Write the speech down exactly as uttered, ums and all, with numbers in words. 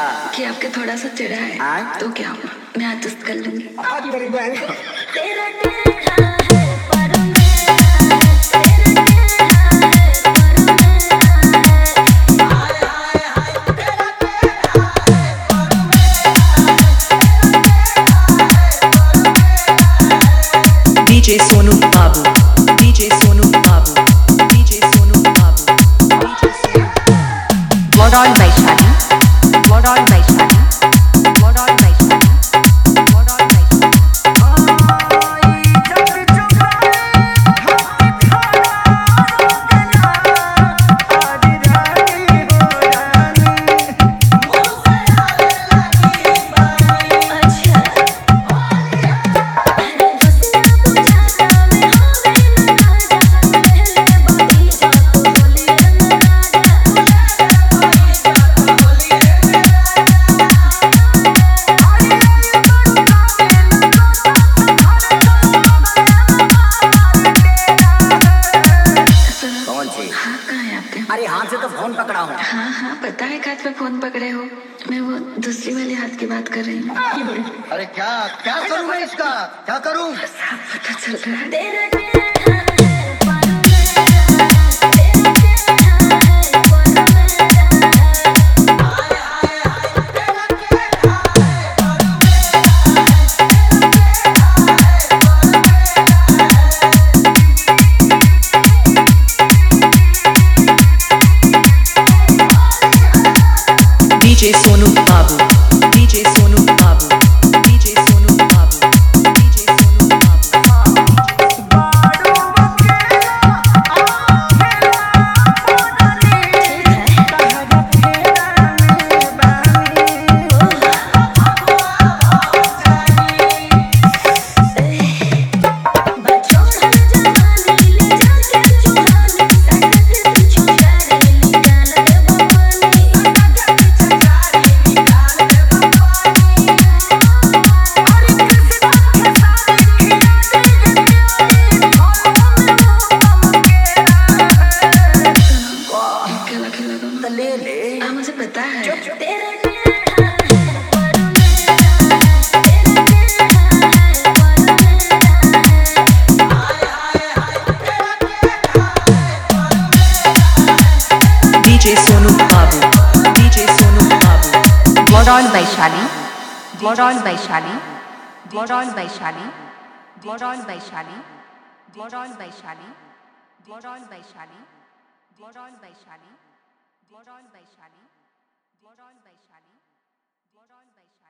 कि आपके थोड़ा सा चिढ़ा है हाँ? तो क्या हुआ, मैं एडजस्ट कर लूंगी। तेरी बहन को। तेरा टेढ़ा है पर मेरा है, तेरा टेढ़ा है पर मेरा है। हाय हाय हाय तेरा टेढ़ा है पर मेरा है, तेरा टेढ़ा है पर मेरा है। डीजे सोनू बाबू, डीजे सोनू बाबू, डीजे सोनू बाबू, डीजे सोनू वॉडॉल वैशाली, वॉडॉल वैशाली, वॉडॉल वैशाली, वॉडॉल वैशाली। अरे हाथ से तो फोन पकड़ा हूँ। हाँ हाँ पता है हाथ पे फोन पकड़े हो, मैं वो दूसरी वाले हाथ की बात कर रही हूँ। अरे क्या क्या करूँ मैं इसका, क्या करूँ? सब पता चल रहा है। तेरा टेढ़ा है पर मेरा है, तेरा टेढ़ा है पर मेरा है। हाय हाय हाय तेरा टेढ़ा है पर मेरा है, तेरा टेढ़ा है पर मेरा है। डीजे सोनू बाबू, डीजे सोनू बाबू, डीजे सोनू बाबू, डीजे सोनू ले ले। हाँ मुझे पता है। तेरा टेढ़ा है पर मेरा है, तेरा टेढ़ा है पर मेरा है। हाय हाय हाय तेरा टेढ़ा है पर मेरा है। डीजे सोनू बाबू, डीजे सोनू बाबू, वॉडॉल वैशाली, वॉडॉल वैशाली, वॉडॉल वैशाली, वॉडॉल वैशाली, वॉडॉल वैशाली, वॉडॉल वैशाली, वॉडॉल वैशाली, वॉडॉल वैशाली, वॉडॉल वैशाली, वॉडॉल वैशाली।